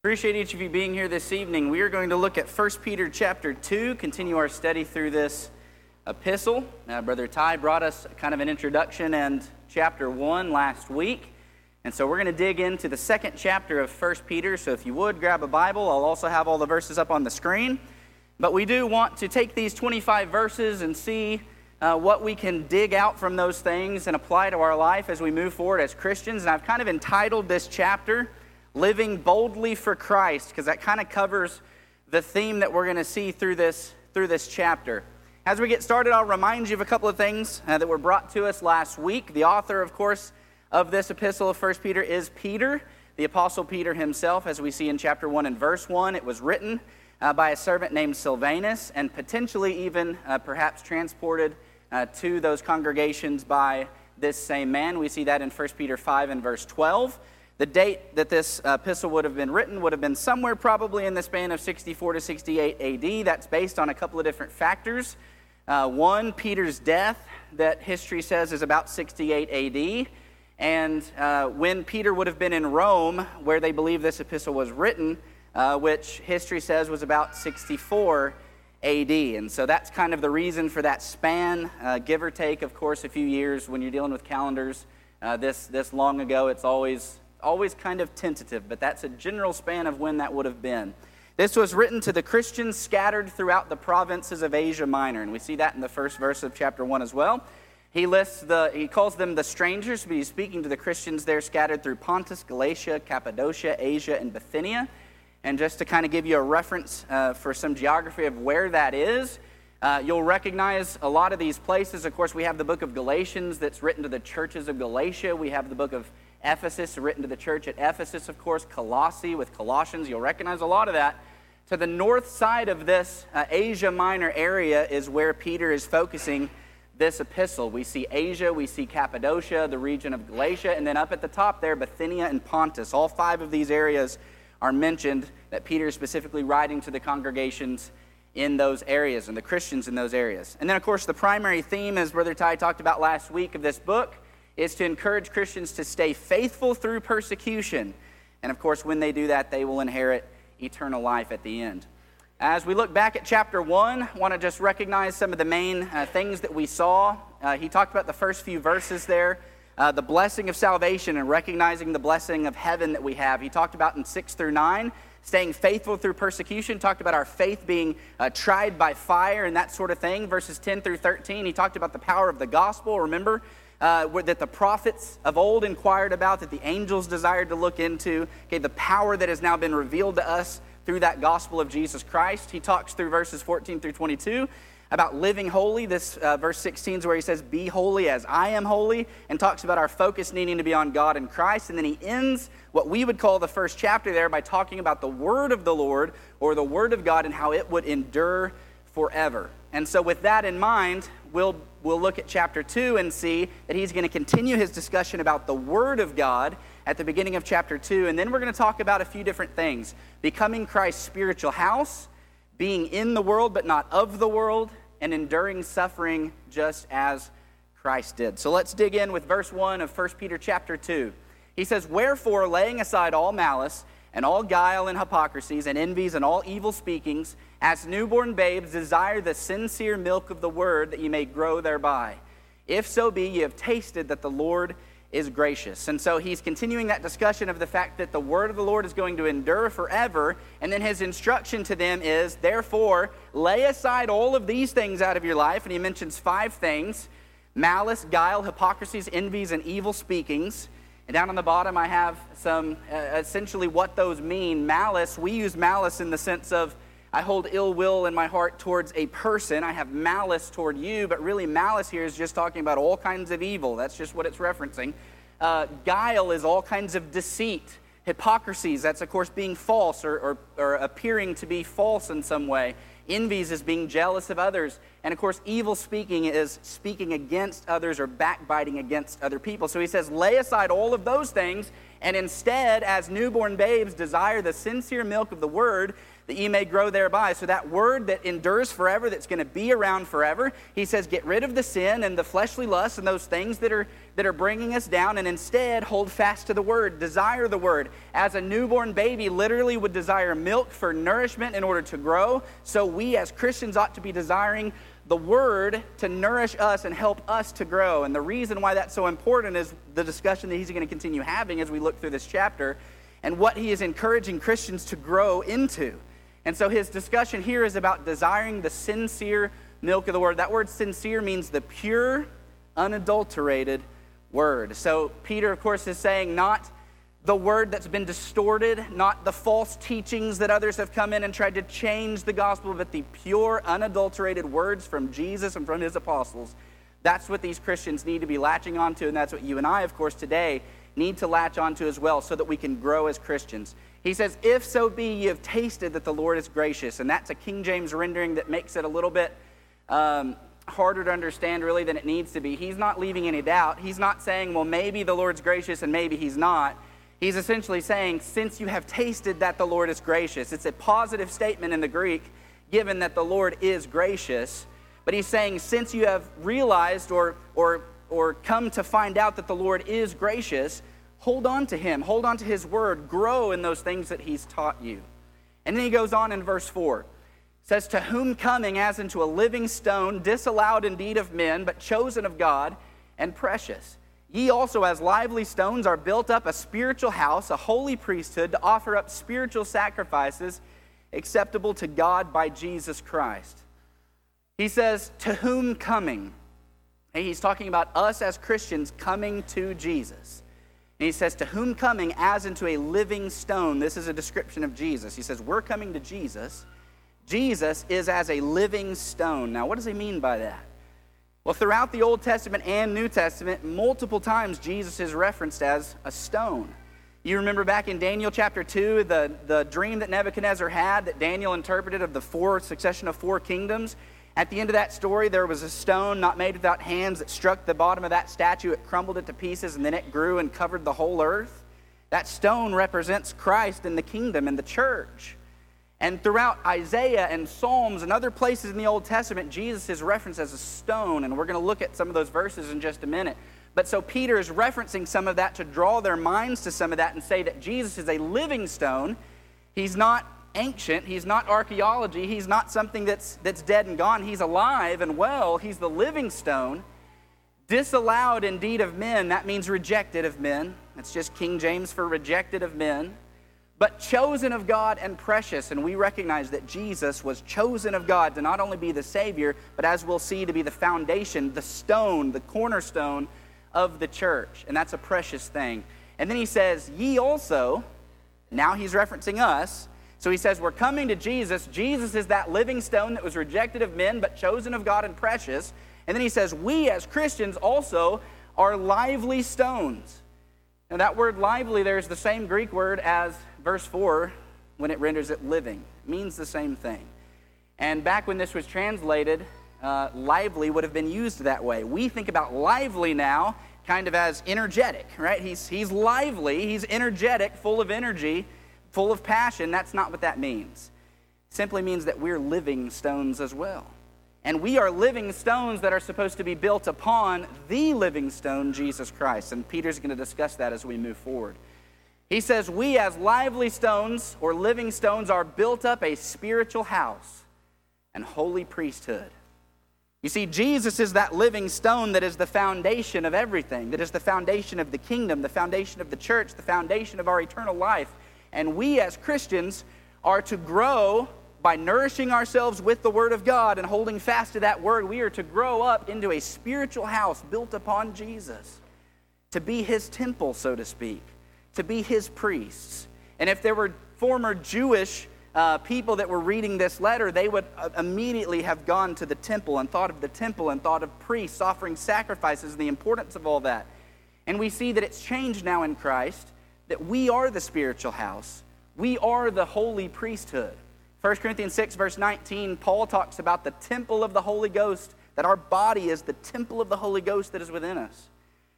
Appreciate each of you being here this evening. We are going to look at 1 Peter chapter 2, continue our study through this epistle. Brother Ty brought us kind of an introduction and chapter 1 last week. And so we're going to dig into the second chapter of 1 Peter. So if you would, grab a Bible. I'll also have all the verses up on the screen. But we do want to take these 25 verses and see what we can dig out from those things and apply to our life as we move forward as Christians. And I've kind of entitled this chapter, Living Boldly for Christ, because that kind of covers the theme that we're going to see through this chapter. As we get started, I'll remind you of a couple of things that were brought to us last week. The author, of course, of this epistle of 1 Peter is Peter, the Apostle Peter himself, as we see in chapter 1 and verse 1. It was written by a servant named Silvanus, and potentially even perhaps transported to those congregations by this same man. We see that in 1 Peter 5 and verse 12. The date that this epistle would have been written would have been somewhere probably in the span of 64 to 68 AD. That's based on a couple of different factors. One, Peter's death, that history says is about 68 AD. And when Peter would have been in Rome, where they believe this epistle was written, which history says was about 64 AD. And so that's kind of the reason for that span, give or take, of course, a few years. When you're dealing with calendars this long ago, it's always kind of tentative, but that's a general span of when that would have been. This was written to the Christians scattered throughout the provinces of Asia Minor, and we see that in the first verse of chapter 1 as well. He calls them the strangers, but he's speaking to the Christians there scattered through Pontus, Galatia, Cappadocia, Asia, and Bithynia. And just to kind of give you a reference for some geography of where that is, you'll recognize a lot of these places. Of course, we have the book of Galatians that's written to the churches of Galatia. We have the book of Ephesus, written to the church at Ephesus, of course. Colossae with Colossians. You'll recognize a lot of that. To the north side of this Asia Minor area is where Peter is focusing this epistle. We see Asia, we see Cappadocia, the region of Galatia, and then up at the top there, Bithynia and Pontus. All five of these areas are mentioned that Peter is specifically writing to the congregations in those areas and the Christians in those areas. And then, of course, the primary theme, as Brother Ty talked about last week, of this book is to encourage Christians to stay faithful through persecution. And of course, when they do that, they will inherit eternal life at the end. As we look back at chapter 1, I want to just recognize some of the main things that we saw. He talked about the first few verses there, the blessing of salvation and recognizing the blessing of heaven that we have. He talked about in 6 through 9, staying faithful through persecution, talked about our faith being tried by fire and that sort of thing. Verses 10 through 13, he talked about the power of the gospel. Remember, that the prophets of old inquired about, that the angels desired to look into, okay, the power that has now been revealed to us through that gospel of Jesus Christ. He talks through verses 14 through 22 about living holy. This verse 16 is where he says, be holy as I am holy, and talks about our focus needing to be on God and Christ. And then he ends what we would call the first chapter there by talking about the word of the Lord, or the word of God, and how it would endure forever. And so with that in mind, we'll look at chapter 2 and see that he's going to continue his discussion about the Word of God at the beginning of chapter 2. And then we're going to talk about a few different things. Becoming Christ's spiritual house, being in the world but not of the world, and enduring suffering just as Christ did. So let's dig in with verse 1 of 1 Peter chapter 2. He says, wherefore, laying aside all malice, and all guile and hypocrisies, and envies, and all evil speakings, as newborn babes desire the sincere milk of the word, that ye may grow thereby. If so be ye have tasted that the Lord is gracious. And so he's continuing that discussion of the fact that the word of the Lord is going to endure forever. And then his instruction to them is, therefore, lay aside all of these things out of your life. And he mentions 5 things: malice, guile, hypocrisies, envies, and evil speakings. And down on the bottom, I have some, essentially what those mean. Malice, we use malice in the sense of, I hold ill will in my heart towards a person. I have malice toward you, but really malice here is just talking about all kinds of evil. That's just what it's referencing. Guile is all kinds of deceit. Hypocrisies, that's of course being false or appearing to be false in some way. Envies is being jealous of others. And of course, evil speaking is speaking against others or backbiting against other people. So he says, lay aside all of those things And instead, as newborn babes, desire the sincere milk of the word, that ye may grow thereby. So that word that endures forever, that's going to be around forever, he says, get rid of the sin and the fleshly lusts and those things that are bringing us down, and instead hold fast to the word, desire the word. As a newborn baby literally would desire milk for nourishment in order to grow, so we as Christians ought to be desiring the word to nourish us and help us to grow. And the reason why that's so important is the discussion that he's going to continue having as we look through this chapter and what he is encouraging Christians to grow into. And so his discussion here is about desiring the sincere milk of the word. That word sincere means the pure, unadulterated word. So Peter, of course, is saying not the word that's been distorted, not the false teachings that others have come in and tried to change the gospel, but the pure, unadulterated words from Jesus and from his apostles. That's what these Christians need to be latching onto, and that's what you and I, of course, today need to latch onto as well so that we can grow as Christians. He says, if so be ye have tasted that the Lord is gracious. And that's a King James rendering that makes it a little bit harder to understand really than it needs to be. He's not leaving any doubt. He's not saying, well, maybe the Lord's gracious and maybe he's not. He's essentially saying, since you have tasted that the Lord is gracious. It's a positive statement in the Greek, given that the Lord is gracious. But he's saying, since you have realized or come to find out that the Lord is gracious, hold on to him, hold on to his word, grow in those things that he's taught you. And then he goes on in verse 4. It says, to whom coming as into a living stone, disallowed indeed of men, but chosen of God, and precious. Ye also as lively stones are built up a spiritual house, a holy priesthood, to offer up spiritual sacrifices acceptable to God by Jesus Christ. He says, to whom coming? And he's talking about us as Christians coming to Jesus. And he says, to whom coming as into a living stone. This is a description of Jesus. He says, we're coming to Jesus. Jesus is as a living stone. Now, what does he mean by that? Well, throughout the Old Testament and New Testament, multiple times Jesus is referenced as a stone. You remember back in Daniel chapter 2, the dream that Nebuchadnezzar had that Daniel interpreted of the succession of 4 kingdoms. At the end of that story, there was a stone not made without hands that struck the bottom of that statue. It crumbled it to pieces, and then it grew and covered the whole earth. That stone represents Christ and the kingdom and the church. And throughout Isaiah and Psalms and other places in the Old Testament, Jesus is referenced as a stone, and we're going to look at some of those verses in just a minute. But so Peter is referencing some of that to draw their minds to some of that and say that Jesus is a living stone. He's not ancient. He's not archaeology. He's not something that's dead and gone. He's alive and well. He's the living stone. Disallowed indeed of men. That means rejected of men. That's just King James for rejected of men. But chosen of God and precious. And we recognize that Jesus was chosen of God to not only be the Savior, but as we'll see, to be the foundation, the stone, the cornerstone of the church. And that's a precious thing. And then he says, ye also, now he's referencing us. So he says, we're coming to Jesus. Jesus is that living stone that was rejected of men, but chosen of God and precious. And then he says, we as Christians also are lively stones. Now that word lively there is the same Greek word as verse 4 when it renders it living. It means the same thing. And back when this was translated, lively would have been used that way. We think about lively now kind of as energetic, right? He's lively, he's energetic, full of energy, full of passion. That's not what that means. It simply means that we're living stones as well. And we are living stones that are supposed to be built upon the living stone, Jesus Christ. And Peter's going to discuss that as we move forward. He says, we as lively stones or living stones are built up a spiritual house and holy priesthood. You see, Jesus is that living stone that is the foundation of everything, that is the foundation of the kingdom, the foundation of the church, the foundation of our eternal life. And we as Christians are to grow by nourishing ourselves with the Word of God and holding fast to that Word. We are to grow up into a spiritual house built upon Jesus, to be His temple, so to speak, to be His priests. And if there were former Jewish people that were reading this letter, they would immediately have gone to the temple and thought of the temple and thought of priests offering sacrifices and the importance of all that. And we see that it's changed now in Christ, that we are the spiritual house. We are the holy priesthood. 1 Corinthians 6, verse 19, Paul talks about the temple of the Holy Ghost, that our body is the temple of the Holy Ghost that is within us.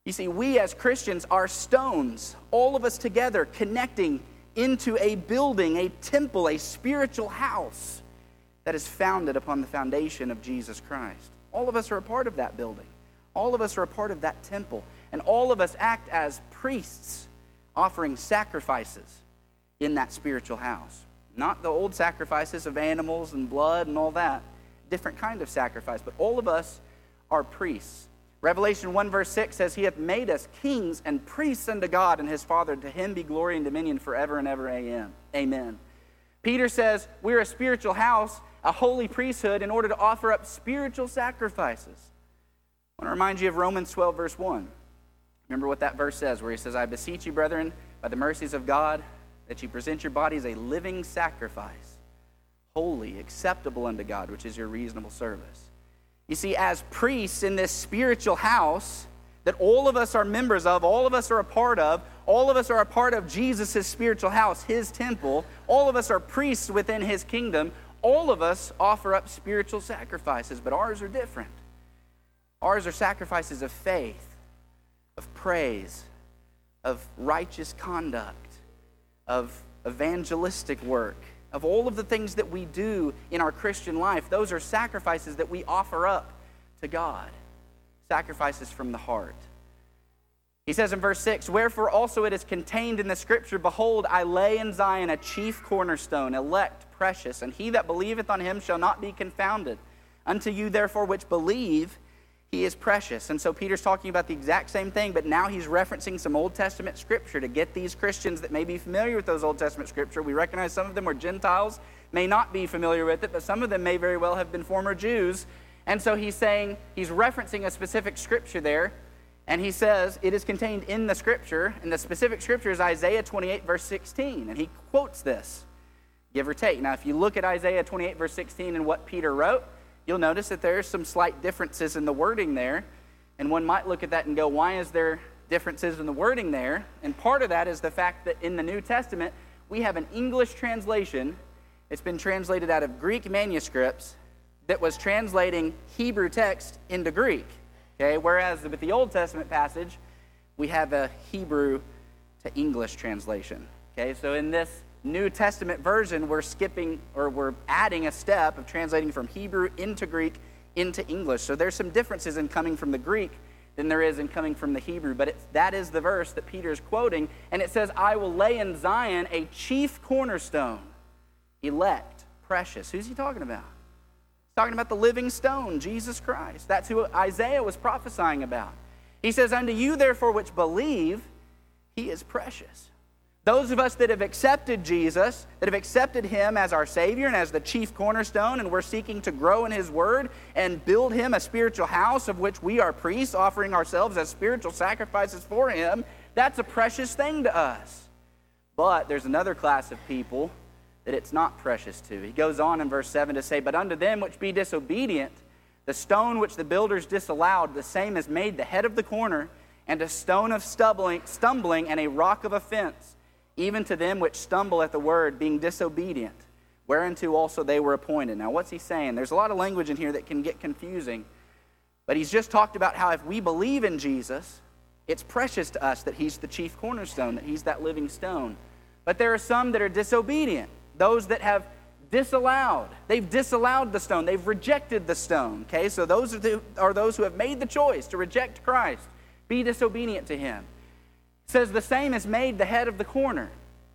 You see, we as Christians are stones, all of us together, connecting into a building, a temple, a spiritual house that is founded upon the foundation of Jesus Christ. All of us are a part of that building. All of us are a part of that temple. And all of us act as priests, offering sacrifices in that spiritual house. Not the old sacrifices of animals and blood and all that. Different kind of sacrifice. But all of us are priests. Revelation 1 verse 6 says, He hath made us kings and priests unto God and His Father. To Him be glory and dominion forever and ever. Amen. Peter says we're a spiritual house, a holy priesthood, in order to offer up spiritual sacrifices. I want to remind you of Romans 12 verse 1. Remember what that verse says, where he says, I beseech you, brethren, by the mercies of God, that you present your bodies a living sacrifice, holy, acceptable unto God, which is your reasonable service. You see, as priests in this spiritual house that all of us are members of, all of us are a part of, all of us are a part of Jesus' spiritual house, His temple, all of us are priests within His kingdom, all of us offer up spiritual sacrifices, but ours are different. Ours are sacrifices of faith, of praise, of righteous conduct, of evangelistic work, of all of the things that we do in our Christian life. Those are sacrifices that we offer up to God, sacrifices from the heart. He says in verse 6, Wherefore also it is contained in the Scripture, Behold, I lay in Zion a chief cornerstone, elect, precious, and he that believeth on Him shall not be confounded. Unto you therefore which believe, He is precious. And so Peter's talking about the exact same thing, but now he's referencing some Old Testament Scripture to get these Christians that may be familiar with those Old Testament Scripture. We recognize some of them were Gentiles, may not be familiar with it, but some of them may very well have been former Jews. And so he's saying, he's referencing a specific Scripture there, and he says it is contained in the Scripture, and the specific Scripture is Isaiah 28, verse 16, and he quotes this, give or take. Now, if you look at Isaiah 28, verse 16 and what Peter wrote, you'll notice that there's some slight differences in the wording there. And one might look at that and go, why is there differences in the wording there? And part of that is the fact that in the New Testament, we have an English translation. It's been translated out of Greek manuscripts that was translating Hebrew text into Greek. Okay, whereas with the Old Testament passage, we have a Hebrew to English translation. Okay, so in this New Testament version, we're adding a step of translating from Hebrew into Greek into English. So there's some differences in coming from the Greek than there is in coming from the Hebrew. But that is the verse that Peter is quoting. And it says, I will lay in Zion a chief cornerstone, elect, precious. Who's he talking about? He's talking about the living stone, Jesus Christ. That's who Isaiah was prophesying about. He says, unto you therefore which believe, He is precious. Those of us that have accepted Jesus, that have accepted Him as our Savior and as the chief cornerstone, and we're seeking to grow in His Word and build Him a spiritual house of which we are priests, offering ourselves as spiritual sacrifices for Him, that's a precious thing to us. But there's another class of people that it's not precious to. He goes on in verse 7 to say, But unto them which be disobedient, the stone which the builders disallowed, the same is made the head of the corner, and a stone of stumbling and a rock of offense, even to them which stumble at the word, being disobedient, whereunto also they were appointed. Now, what's he saying? There's a lot of language in here that can get confusing, but he's just talked about how if we believe in Jesus, it's precious to us that He's the chief cornerstone, that He's that living stone. But there are some that are disobedient, those that have disallowed. They've disallowed the stone. They've rejected the stone. Okay, so those are those who have made the choice to reject Christ, be disobedient to Him. It says the same is made the head of the corner.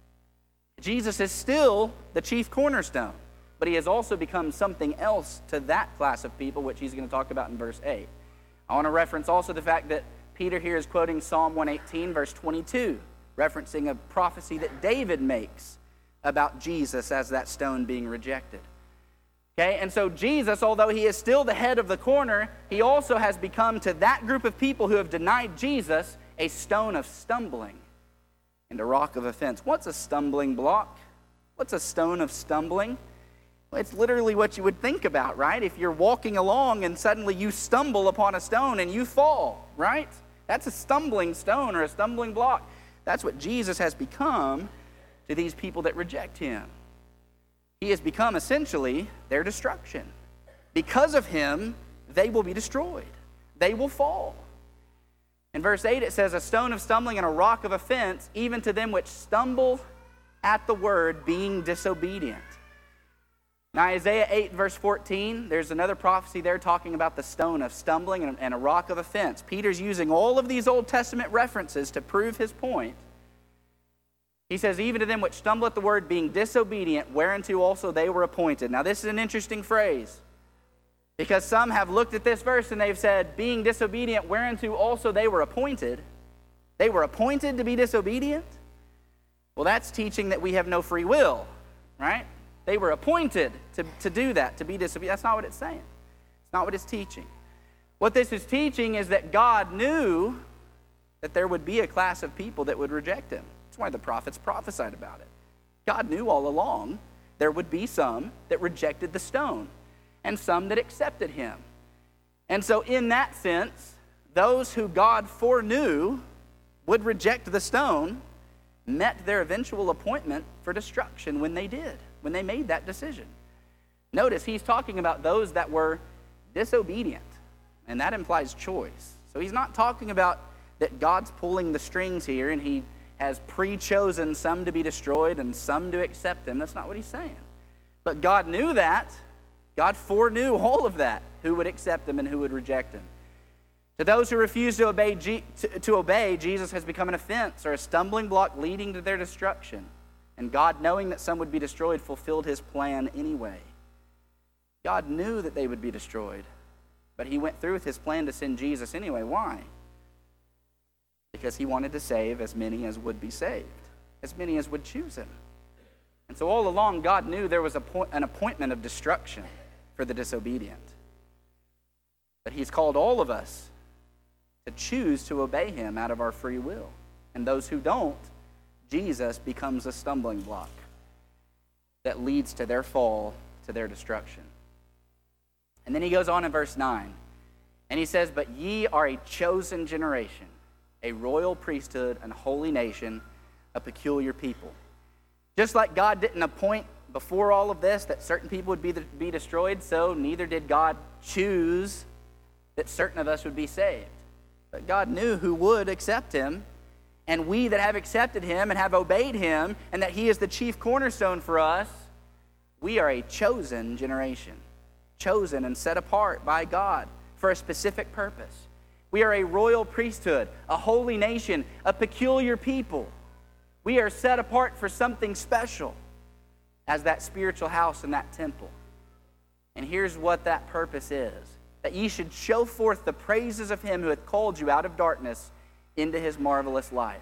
Jesus is still the chief cornerstone, but He has also become something else to that class of people, which he's going to talk about in verse 8. I want to reference also the fact that Peter here is quoting Psalm 118, verse 22, referencing a prophecy that David makes about Jesus as that stone being rejected. Okay, and so Jesus, although He is still the head of the corner, He also has become to that group of people who have denied Jesus a stone of stumbling and a rock of offense. What's a stumbling block? What's a stone of stumbling? Well, it's literally what you would think about, right? If you're walking along and suddenly you stumble upon a stone and you fall, right? That's a stumbling stone or a stumbling block. That's what Jesus has become to these people that reject Him. He has become essentially their destruction. Because of Him, they will be destroyed. They will fall. In verse 8 it says, a stone of stumbling and a rock of offense, even to them which stumble at the word, being disobedient. Now Isaiah 8 verse 14, there's another prophecy there talking about the stone of stumbling and a rock of offense. Peter's using all of these Old Testament references to prove his point. He says, even to them which stumble at the word, being disobedient, whereunto also they were appointed. Now this is an interesting phrase, because some have looked at this verse and they've said, being disobedient, whereunto also they were appointed. They were appointed to be disobedient? Well, that's teaching that we have no free will, right? They were appointed to do that, to be disobedient. That's not what it's saying. It's not what it's teaching. What this is teaching is that God knew that there would be a class of people that would reject him. That's why the prophets prophesied about it. God knew all along there would be some that rejected the stone and some that accepted him. And so in that sense, those who God foreknew would reject the stone met their eventual appointment for destruction when they did, when they made that decision. Notice he's talking about those that were disobedient, and that implies choice. So he's not talking about that God's pulling the strings here and he has pre-chosen some to be destroyed and some to accept him. That's not what he's saying. But God knew that. God foreknew all of that, who would accept him and who would reject him. To those who refuse to obey, Jesus has become an offense or a stumbling block leading to their destruction. And God, knowing that some would be destroyed, fulfilled his plan anyway. God knew that they would be destroyed, but he went through with his plan to send Jesus anyway. Why? Because he wanted to save as many as would be saved, as many as would choose him. And so all along, God knew there was an appointment of destruction for the disobedient. But he's called all of us to choose to obey him out of our free will. And those who don't, Jesus becomes a stumbling block that leads to their fall, to their destruction. And then he goes on in verse 9, and he says, but ye are a chosen generation, a royal priesthood, and holy nation, a peculiar people. Just like God didn't appoint before all of this that certain people would be destroyed, so neither did God choose that certain of us would be saved. But God knew who would accept him, and we that have accepted him and have obeyed him, and that he is the chief cornerstone for us, we are a chosen generation, chosen and set apart by God for a specific purpose. We are a royal priesthood, a holy nation, a peculiar people. We are set apart for something special as that spiritual house and that temple. And here's what that purpose is: that ye should show forth the praises of him who hath called you out of darkness into his marvelous light.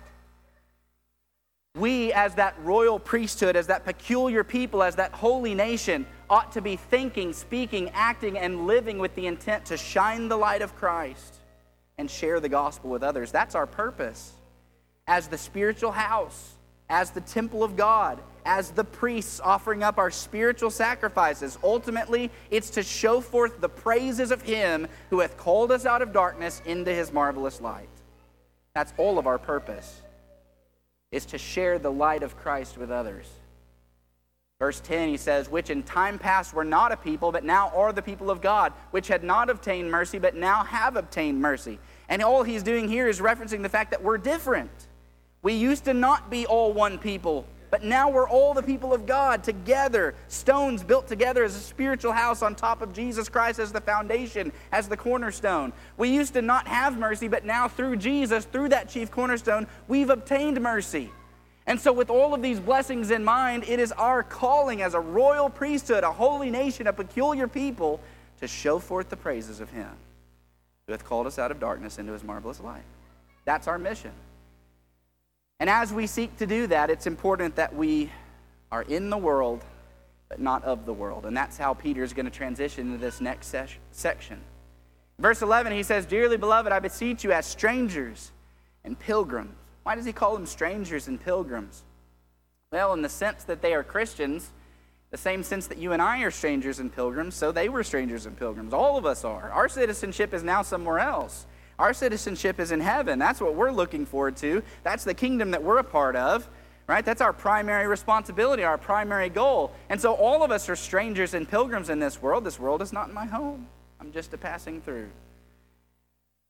We, as that royal priesthood, as that peculiar people, as that holy nation, ought to be thinking, speaking, acting, and living with the intent to shine the light of Christ and share the gospel with others. That's our purpose. As the spiritual house, as the temple of God, as the priests offering up our spiritual sacrifices, ultimately it's to show forth the praises of him who hath called us out of darkness into his marvelous light. That's all of our purpose, is to share the light of Christ with others. Verse 10, he says, which in time past were not a people, but now are the people of God, which had not obtained mercy, but now have obtained mercy. And all he's doing here is referencing the fact that we're different. We used to not be all one people, but now we're all the people of God together, stones built together as a spiritual house on top of Jesus Christ as the foundation, as the cornerstone. We used to not have mercy, but now through Jesus, through that chief cornerstone, we've obtained mercy. And so with all of these blessings in mind, it is our calling as a royal priesthood, a holy nation, a peculiar people, to show forth the praises of him who hath called us out of darkness into his marvelous light. That's our mission. And as we seek to do that, it's important that we are in the world, but not of the world. And that's how Peter is going to transition into this next section. Verse 11, he says, dearly beloved, I beseech you as strangers and pilgrims. Why does he call them strangers and pilgrims? Well, in the sense that they are Christians, the same sense that you and I are strangers and pilgrims, so they were strangers and pilgrims. All of us are. Our citizenship is now somewhere else. Our citizenship is in heaven. That's what we're looking forward to. That's the kingdom that we're a part of, right? That's our primary responsibility, our primary goal. And so all of us are strangers and pilgrims in this world. This world is not my home. I'm just a passing through.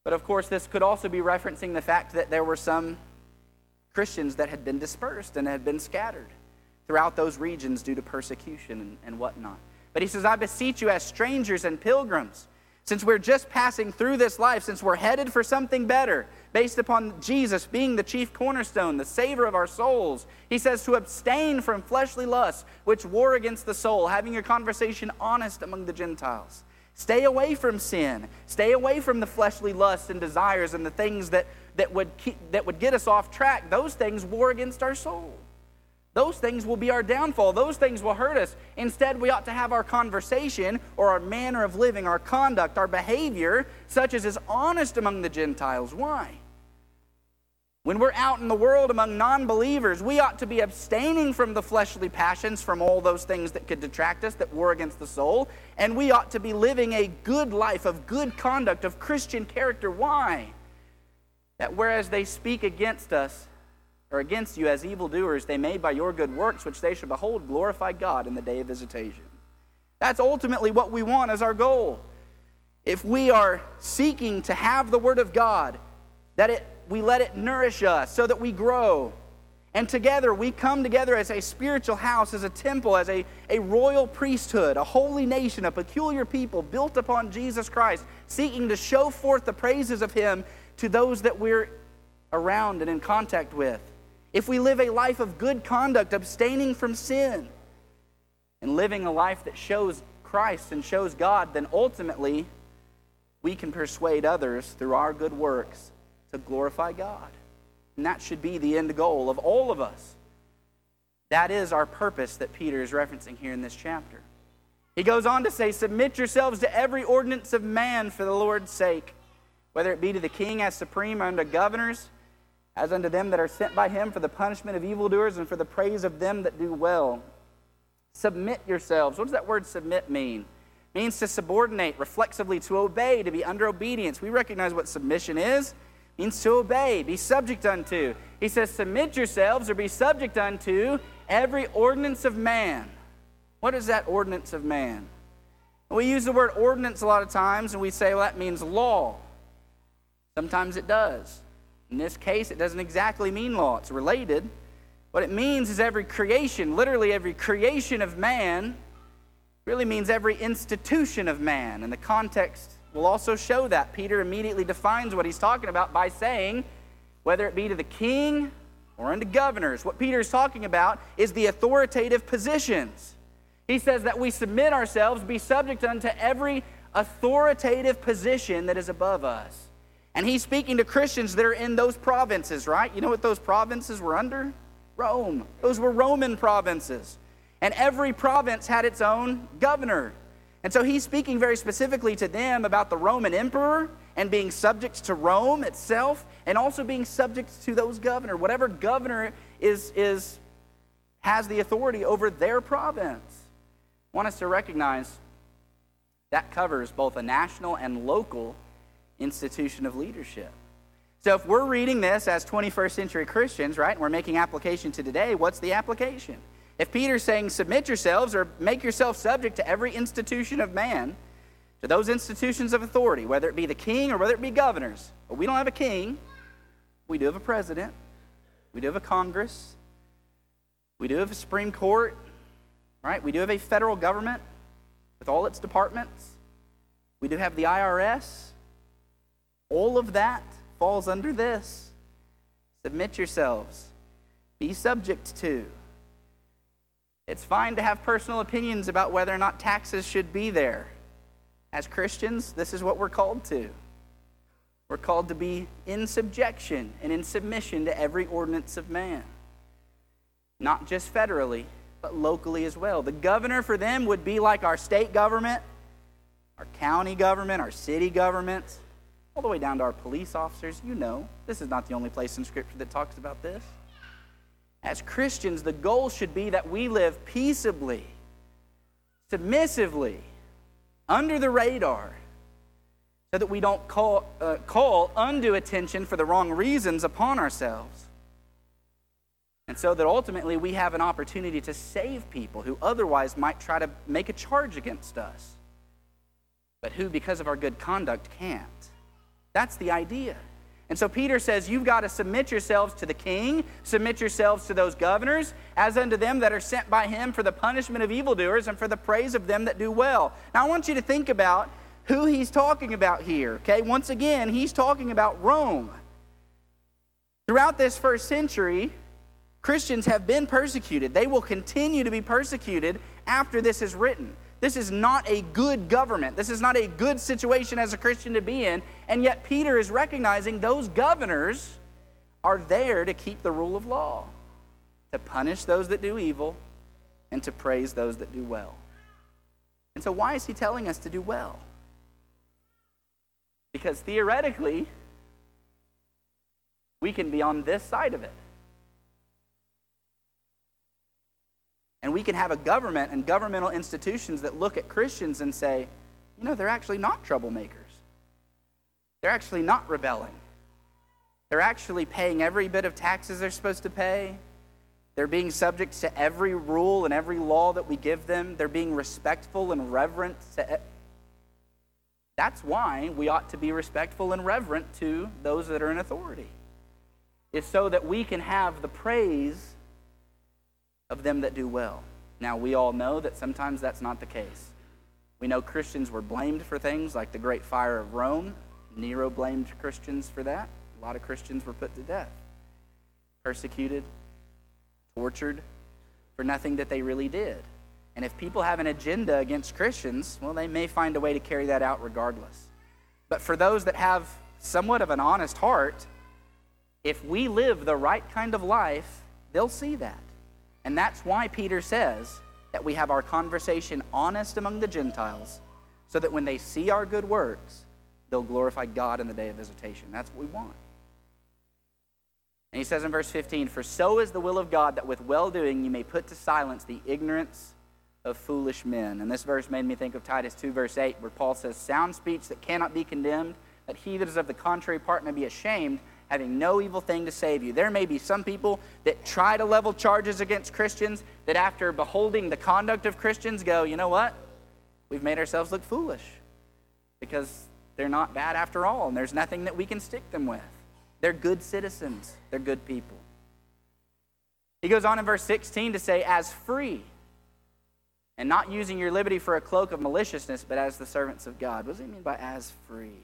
But of course, this could also be referencing the fact that there were some Christians that had been dispersed and had been scattered throughout those regions due to persecution and whatnot. But he says, I beseech you as strangers and pilgrims, since we're just passing through this life, since we're headed for something better, based upon Jesus being the chief cornerstone, the Savior of our souls, he says to abstain from fleshly lusts, which war against the soul, having your conversation honest among the Gentiles. Stay away from sin. Stay away from the fleshly lusts and desires and the things that would get us off track. Those things war against our soul. Those things will be our downfall. Those things will hurt us. Instead, we ought to have our conversation or our manner of living, our conduct, our behavior, such as is honest among the Gentiles. Why? When we're out in the world among non-believers, we ought to be abstaining from the fleshly passions, from all those things that could detract us, that war against the soul. And we ought to be living a good life of good conduct, of Christian character. Why? That whereas they speak against us, or against you as evildoers, they may by your good works, which they shall behold, glorify God in the day of visitation. That's ultimately what we want as our goal. If we are seeking to have the Word of God, we let it nourish us so that we grow. And together, we come together as a spiritual house, as a temple, as a royal priesthood, a holy nation, a peculiar people built upon Jesus Christ, seeking to show forth the praises of Him to those that we're around and in contact with. If we live a life of good conduct, abstaining from sin, and living a life that shows Christ and shows God, then ultimately we can persuade others through our good works to glorify God. And that should be the end goal of all of us. That is our purpose that Peter is referencing here in this chapter. He goes on to say, submit yourselves to every ordinance of man for the Lord's sake, whether it be to the king as supreme or unto governors, as unto them that are sent by him for the punishment of evildoers and for the praise of them that do well. Submit yourselves. What does that word submit mean? It means to subordinate, reflexively, to obey, to be under obedience. We recognize what submission is. It means to obey, be subject unto. He says, submit yourselves or be subject unto every ordinance of man. What is that ordinance of man? We use the word ordinance a lot of times and we say, well, that means law. Sometimes it does. In this case, it doesn't exactly mean law. It's related. What it means is every creation, literally every creation of man, really means every institution of man. And the context will also show that. Peter immediately defines what he's talking about by saying, whether it be to the king or unto governors. What Peter is talking about is the authoritative positions. He says that we submit ourselves, be subject unto every authoritative position that is above us. And he's speaking to Christians that are in those provinces, right? You know what those provinces were under? Rome. Those were Roman provinces. And every province had its own governor. And so he's speaking very specifically to them about the Roman emperor and being subject to Rome itself and also being subject to those governors. Whatever governor has the authority over their province. I want us to recognize that covers both a national and local institution of leadership. So if we're reading this as 21st century Christians, right, and we're making application to today, what's the application? If Peter's saying submit yourselves or make yourself subject to every institution of man, to those institutions of authority, whether it be the king or whether it be governors. But we don't have a king. We do have a president. We do have a Congress. We do have a Supreme Court, right? We do have a federal government with all its departments. We do have the IRS. All of that falls under this. Submit yourselves. Be subject to. It's fine to have personal opinions about whether or not taxes should be there. As Christians, this is what we're called to. We're called to be in subjection and in submission to every ordinance of man. Not just federally, but locally as well. The governor for them would be like our state government, our county government, our city governments, all the way down to our police officers. You know, this is not the only place in Scripture that talks about this. As Christians, the goal should be that we live peaceably, submissively, under the radar, so that we don't call undue attention for the wrong reasons upon ourselves. And so that ultimately we have an opportunity to save people who otherwise might try to make a charge against us, but who, because of our good conduct, can't. That's the idea. And so Peter says, you've got to submit yourselves to the king, submit yourselves to those governors, as unto them that are sent by him for the punishment of evildoers and for the praise of them that do well. Now I want you to think about who he's talking about here, okay? Once again, he's talking about Rome. Throughout this first century, Christians have been persecuted. They will continue to be persecuted after this is written. This is not a good government. This is not a good situation as a Christian to be in. And yet Peter is recognizing those governors are there to keep the rule of law, to punish those that do evil, and to praise those that do well. And so why is he telling us to do well? Because theoretically, we can be on this side of it. And we can have a government and governmental institutions that look at Christians and say, you know, they're actually not troublemakers. They're actually not rebelling. They're actually paying every bit of taxes they're supposed to pay. They're being subject to every rule and every law that we give them. They're being respectful and reverent. That's why we ought to be respectful and reverent to those that are in authority. It's so that we can have the praise of them that do well. Now, we all know that sometimes that's not the case. We know Christians were blamed for things like the Great Fire of Rome. Nero blamed Christians for that. A lot of Christians were put to death, persecuted, tortured for nothing that they really did. And if people have an agenda against Christians, well, they may find a way to carry that out regardless. But for those that have somewhat of an honest heart, if we live the right kind of life, they'll see that. And that's why Peter says that we have our conversation honest among the Gentiles, so that when they see our good works, they'll glorify God in the day of visitation. That's what we want. And he says in verse 15, "For so is the will of God, that with well-doing you may put to silence the ignorance of foolish men." And this verse made me think of Titus 2, verse 8, where Paul says, "Sound speech that cannot be condemned, that he that is of the contrary part may be ashamed, having no evil thing to save you." There may be some people that try to level charges against Christians that after beholding the conduct of Christians go, you know what? We've made ourselves look foolish because they're not bad after all, and there's nothing that we can stick them with. They're good citizens. They're good people. He goes on in verse 16 to say, "As free, and not using your liberty for a cloak of maliciousness, but as the servants of God." What does he mean by as free?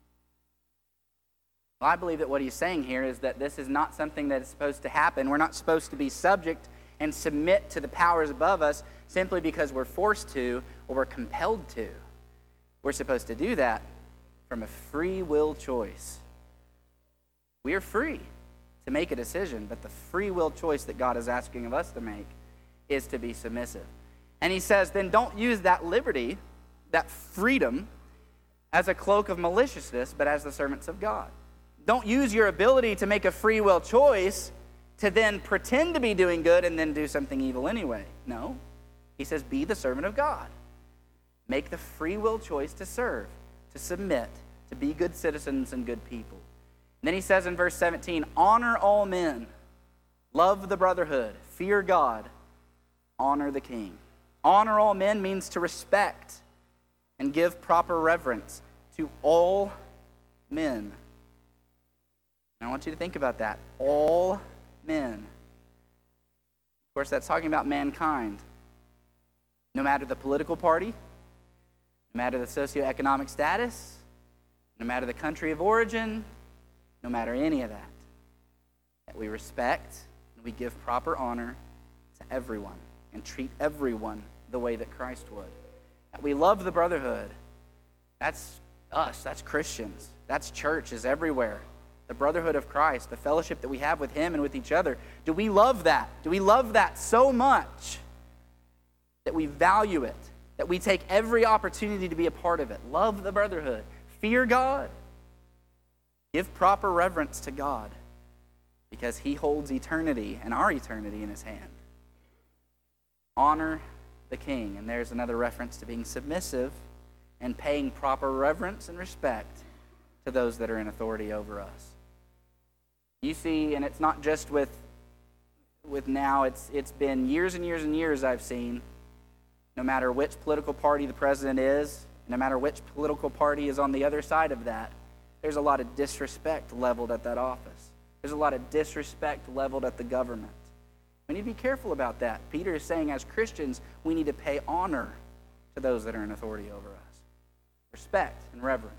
Well, I believe that what he's saying here is that this is not something that is supposed to happen. We're not supposed to be subject and submit to the powers above us simply because we're forced to or we're compelled to. We're supposed to do that from a free will choice. We are free to make a decision, but the free will choice that God is asking of us to make is to be submissive. And he says, then don't use that liberty, that freedom, as a cloak of maliciousness, but as the servants of God. Don't use your ability to make a free will choice to then pretend to be doing good and then do something evil anyway. No. He says, be the servant of God. Make the free will choice to serve, to submit, to be good citizens and good people. And then he says in verse 17, honor all men, love the brotherhood, fear God, honor the king. Honor all men means to respect and give proper reverence to all men. I want you to think about that. All men. Of course, that's talking about mankind. No matter the political party, no matter the socioeconomic status, no matter the country of origin, no matter any of that. That we respect and we give proper honor to everyone and treat everyone the way that Christ would. That we love the brotherhood. That's us. That's Christians. That's churches everywhere. The brotherhood of Christ, the fellowship that we have with him and with each other. Do we love that? Do we love that so much that we value it, that we take every opportunity to be a part of it? Love the brotherhood. Fear God. Give proper reverence to God because he holds eternity and our eternity in his hand. Honor the king. And there's another reference to being submissive and paying proper reverence and respect to those that are in authority over us. You see, and it's not just with now, it's been years and years and years I've seen, no matter which political party the president is, no matter which political party is on the other side of that, there's a lot of disrespect leveled at that office. There's a lot of disrespect leveled at the government. We need to be careful about that. Peter is saying as Christians, we need to pay honor to those that are in authority over us. Respect and reverence.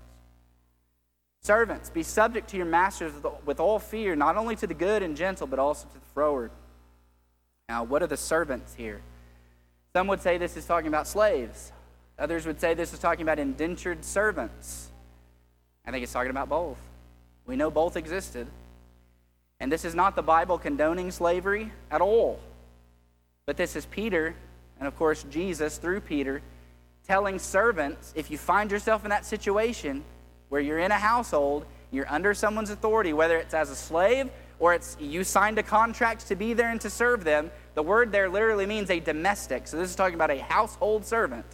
Servants, be subject to your masters with all fear, not only to the good and gentle, but also to the froward. Now, what are the servants here? Some would say this is talking about slaves. Others would say this is talking about indentured servants. I think it's talking about both. We know both existed. And this is not the Bible condoning slavery at all. But this is Peter, and of course Jesus through Peter, telling servants, if you find yourself in that situation where you're in a household, you're under someone's authority, whether it's as a slave or it's you signed a contract to be there and to serve them, the word there literally means a domestic. So this is talking about a household servant.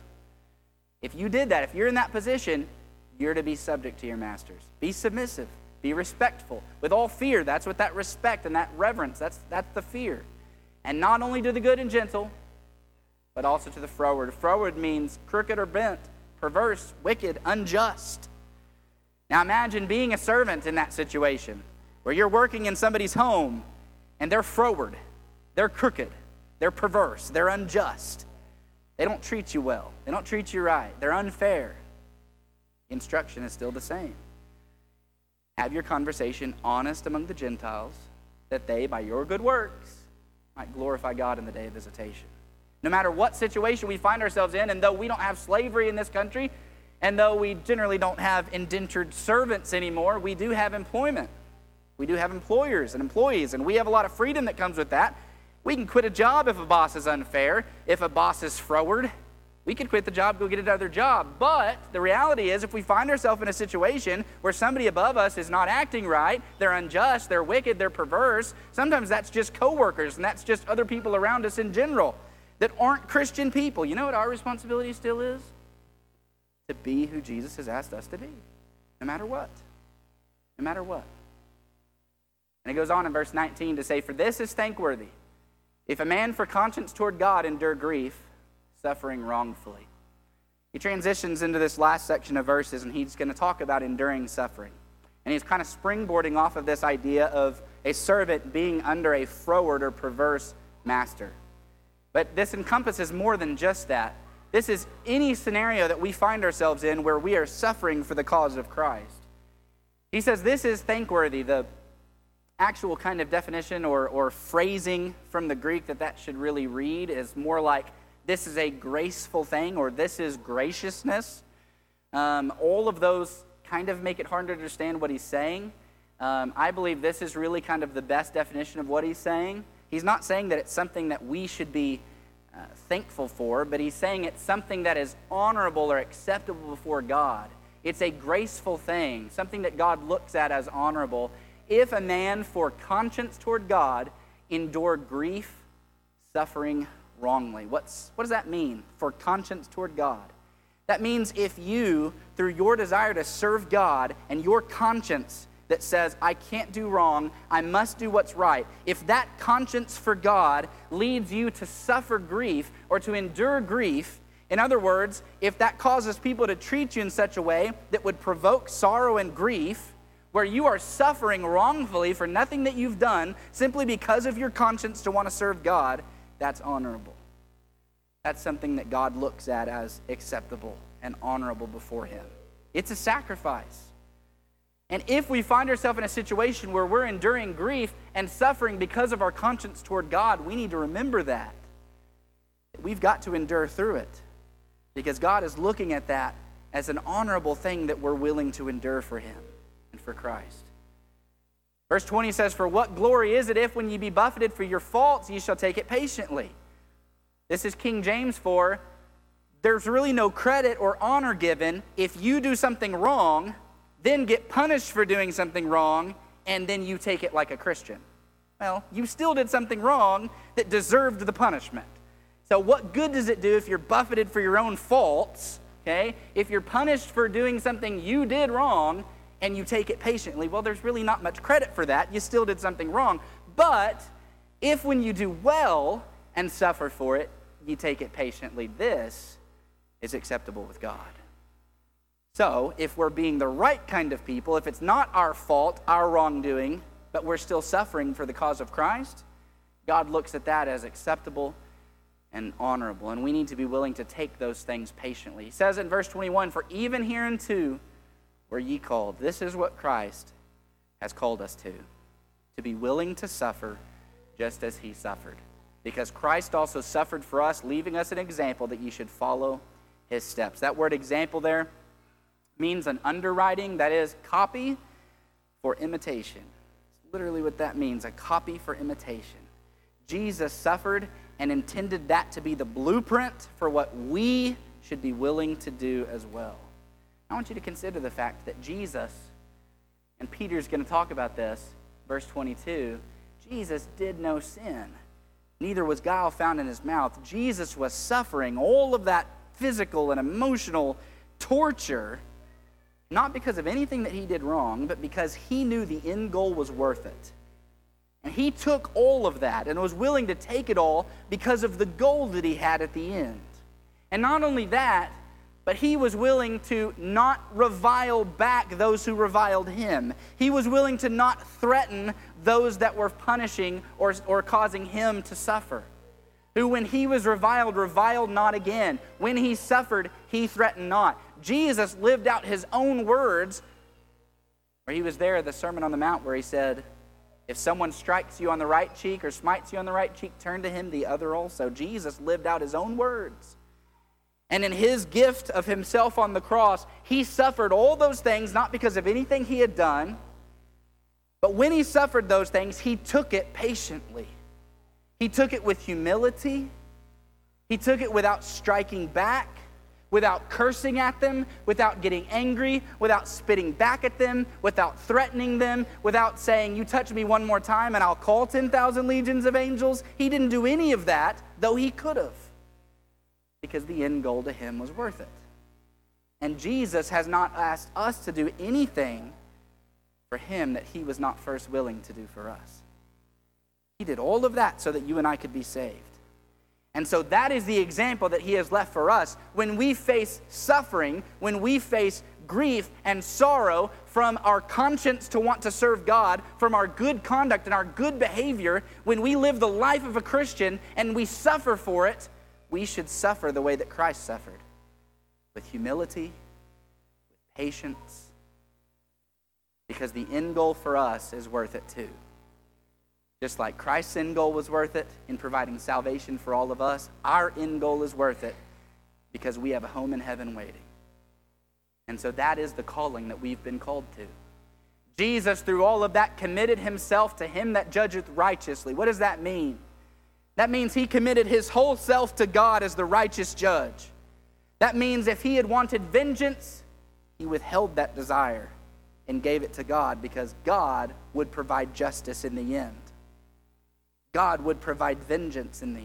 If you did that, if you're in that position, you're to be subject to your masters. Be submissive. Be respectful. With all fear, that's what that respect and that reverence, that's the fear. And not only to the good and gentle, but also to the froward. Froward means crooked or bent, perverse, wicked, unjust. Now imagine being a servant in that situation where you're working in somebody's home and they're froward, they're crooked, they're perverse, they're unjust. They don't treat you well. They don't treat you right. They're unfair. The instruction is still the same. Have your conversation honest among the Gentiles, that they, by your good works, might glorify God in the day of visitation. No matter what situation we find ourselves in, and though we don't have slavery in this country, and though we generally don't have indentured servants anymore, we do have employment. We do have employers and employees, and we have a lot of freedom that comes with that. We can quit a job if a boss is unfair, if a boss is froward. We could quit the job, go get another job. But the reality is, if we find ourselves in a situation where somebody above us is not acting right, they're unjust, they're wicked, they're perverse, sometimes that's just coworkers, and that's just other people around us in general that aren't Christian people. You know what our responsibility still is? To be who Jesus has asked us to be, no matter what. No matter what. And it goes on in verse 19 to say, "For this is thankworthy, if a man for conscience toward God endure grief, suffering wrongfully." He transitions into this last section of verses, and he's going to talk about enduring suffering. And he's kind of springboarding off of this idea of a servant being under a froward or perverse master. But this encompasses more than just that. This is any scenario that we find ourselves in where we are suffering for the cause of Christ. He says this is thankworthy. The actual kind of definition or phrasing from the Greek that should really read is more like this is a graceful thing, or this is graciousness. All of those kind of make it hard to understand what he's saying. I believe this is really kind of the best definition of what he's saying. He's not saying that it's something that we should be thankful for, but he's saying it's something that is honorable or acceptable before God. It's a graceful thing, something that God looks at as honorable. If a man for conscience toward God endure grief, suffering wrongly. What does that mean, for conscience toward God? That means if you, through your desire to serve God and your conscience that says, I can't do wrong, I must do what's right, if that conscience for God leads you to suffer grief or to endure grief, in other words, if that causes people to treat you in such a way that would provoke sorrow and grief, where you are suffering wrongfully for nothing that you've done simply because of your conscience to want to serve God, that's honorable. That's something that God looks at as acceptable and honorable before Him. It's a sacrifice. And if we find ourselves in a situation where we're enduring grief and suffering because of our conscience toward God, we need to remember that. We've got to endure through it, because God is looking at that as an honorable thing that we're willing to endure for Him and for Christ. Verse 20 says, "For what glory is it if when ye be buffeted for your faults, ye shall take it patiently?" This is King James for, there's really no credit or honor given if you do something wrong, then get punished for doing something wrong, and then you take it like a Christian. Well, you still did something wrong that deserved the punishment. So what good does it do if you're buffeted for your own faults, okay? If you're punished for doing something you did wrong and you take it patiently, well, there's really not much credit for that. You still did something wrong. But if when you do well and suffer for it, you take it patiently, this is acceptable with God. So, if we're being the right kind of people, if it's not our fault, our wrongdoing, but we're still suffering for the cause of Christ, God looks at that as acceptable and honorable, and we need to be willing to take those things patiently. He says in verse 21, "For even hereunto were ye called." This is what Christ has called us to be willing to suffer just as he suffered. Because Christ also suffered for us, leaving us an example that ye should follow his steps. That word example there means an underwriting, that is, copy for imitation. It's literally what that means, a copy for imitation. Jesus suffered and intended that to be the blueprint for what we should be willing to do as well. I want you to consider the fact that Jesus, and Peter's going to talk about this, verse 22, Jesus did no sin. Neither was guile found in his mouth. Jesus was suffering all of that physical and emotional torture, not because of anything that he did wrong, but because he knew the end goal was worth it. And he took all of that and was willing to take it all because of the goal that he had at the end. And not only that, but he was willing to not revile back those who reviled him. He was willing to not threaten those that were punishing or causing him to suffer. Who, when he was reviled not again. When he suffered, he threatened not. Jesus lived out his own words, where he was there at the Sermon on the Mount, where he said, if someone strikes you on the right cheek or smites you on the right cheek, turn to him the other also. Jesus lived out his own words. And in his gift of himself on the cross, he suffered all those things, not because of anything he had done, but when he suffered those things, he took it patiently. He took it with humility. He took it without striking back, without cursing at them, without getting angry, without spitting back at them, without threatening them, without saying, you touch me one more time and I'll call 10,000 legions of angels. He didn't do any of that, though he could have, because the end goal to him was worth it. And Jesus has not asked us to do anything for him that he was not first willing to do for us. He did all of that so that you and I could be saved. And so that is the example that he has left for us. When we face suffering, when we face grief and sorrow from our conscience to want to serve God, from our good conduct and our good behavior, when we live the life of a Christian and we suffer for it, we should suffer the way that Christ suffered, with humility, with patience, because the end goal for us is worth it too. Just like Christ's end goal was worth it in providing salvation for all of us, our end goal is worth it because we have a home in heaven waiting. And so that is the calling that we've been called to. Jesus, through all of that, committed himself to him that judgeth righteously. What does that mean? That means he committed his whole self to God as the righteous judge. That means if he had wanted vengeance, he withheld that desire and gave it to God, because God would provide justice in the end. God would provide vengeance in the end.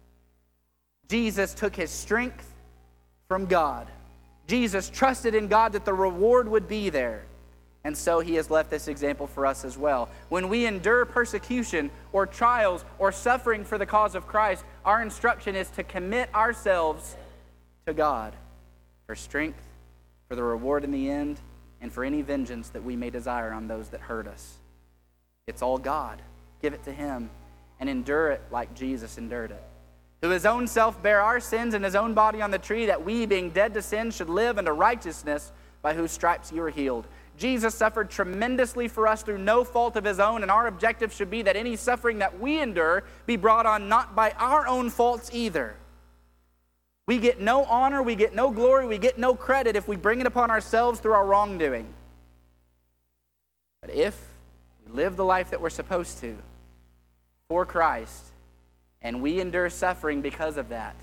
Jesus took his strength from God. Jesus trusted in God that the reward would be there. And so he has left this example for us as well. When we endure persecution or trials or suffering for the cause of Christ, our instruction is to commit ourselves to God for strength, for the reward in the end, and for any vengeance that we may desire on those that hurt us. It's all God. Give it to him and endure it like Jesus endured it. Who his own self bare our sins in his own body on the tree, that we, being dead to sin, should live unto righteousness, by whose stripes you are healed. Jesus suffered tremendously for us through no fault of his own, and our objective should be that any suffering that we endure be brought on not by our own faults either. We get no honor, we get no glory, we get no credit if we bring it upon ourselves through our wrongdoing. But if we live the life that we're supposed to for Christ, and we endure suffering because of that,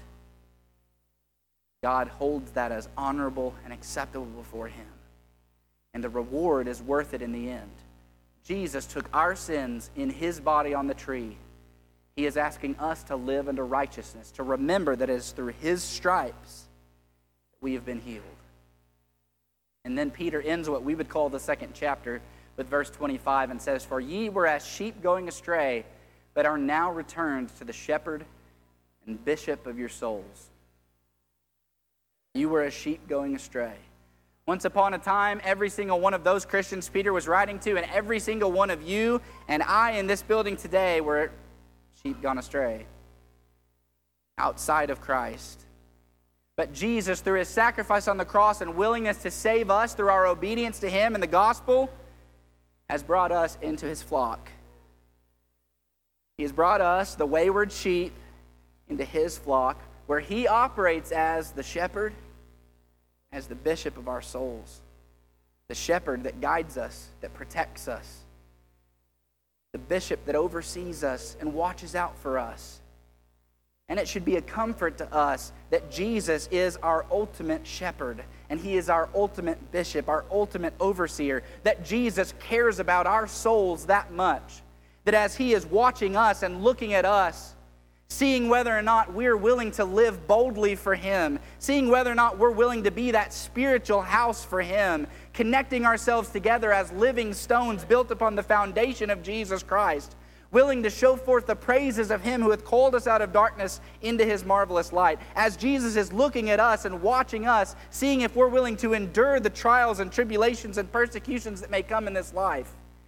God holds that as honorable and acceptable before him. And the reward is worth it in the end. Jesus took our sins in his body on the tree. He is asking us to live unto righteousness, to remember that it is through his stripes that we have been healed. And then Peter ends what we would call the second chapter with verse 25 and says, for ye were as sheep going astray, but are now returned to the shepherd and bishop of your souls. You were as sheep going astray. Once upon a time, every single one of those Christians Peter was writing to, and every single one of you and I in this building today were sheep gone astray, outside of Christ. But Jesus, through his sacrifice on the cross and willingness to save us through our obedience to him and the gospel, has brought us into his flock. He has brought us, the wayward sheep, into his flock, where he operates as the shepherd, as the bishop of our souls, the shepherd that guides us, that protects us, the bishop that oversees us and watches out for us. And it should be a comfort to us that Jesus is our ultimate shepherd, and he is our ultimate bishop, our ultimate overseer, that Jesus cares about our souls that much, that as he is watching us and looking at us, seeing whether or not we're willing to live boldly for him, seeing whether or not we're willing to be that spiritual house for him, connecting ourselves together as living stones built upon the foundation of Jesus Christ, willing to show forth the praises of him who hath called us out of darkness into his marvelous light. As Jesus is looking at us and watching us, seeing if we're willing to endure the trials and tribulations and persecutions that may come in this life,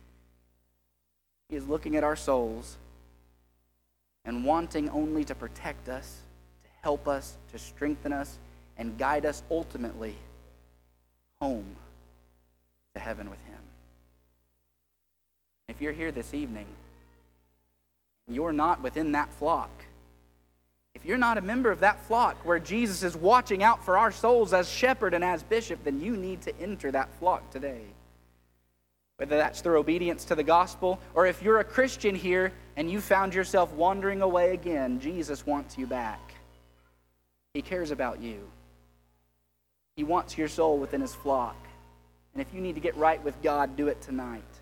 he is looking at our souls and wanting only to protect us, to help us, to strengthen us, and guide us ultimately home to heaven with him. If you're here this evening, you're not within that flock. If you're not a member of that flock where Jesus is watching out for our souls as shepherd and as bishop, then you need to enter that flock today. Whether that's through obedience to the gospel, or if you're a Christian here and you found yourself wandering away again, Jesus wants you back. He cares about you. He wants your soul within his flock. And if you need to get right with God, do it tonight.